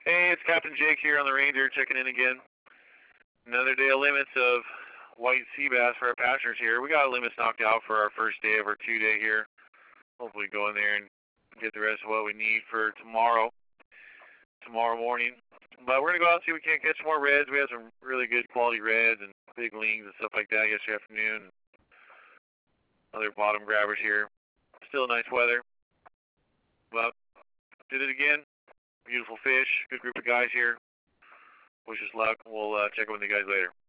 Hey, it's Captain Jake here on the Ranger checking in again. Another day of limits of white sea bass for our passengers here. We got limits knocked out for our first day of our 2-day here. Hopefully go in there and get the rest of what we need for tomorrow morning. But we're going to go out and see if we can't catch more reds. We had some really good quality reds and big lings and stuff like that yesterday afternoon. Other bottom grabbers here. Still nice weather. But did it again. Beautiful fish. Good group of guys here. Wish us luck. We'll check in with you guys later.